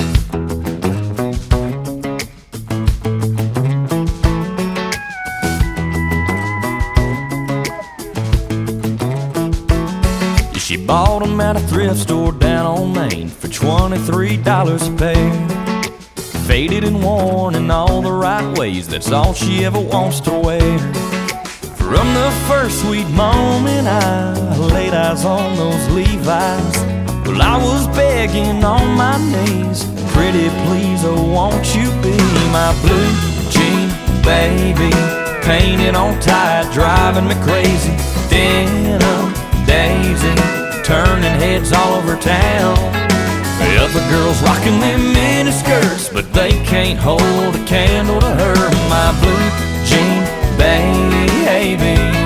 She bought them at a thrift store down on Main for $23 a pair. Faded and worn in all the right ways, that's all she ever wants to wear. From the first sweet moment I laid eyes on those Levi's, well, I was begging on my knees, pretty please, oh won't you be my blue jean baby? Painted on tight, driving me crazy. Denim Daisy, turning heads all over town. The other girls rocking them mini skirts, but they can't hold a candle to her, my blue jean baby.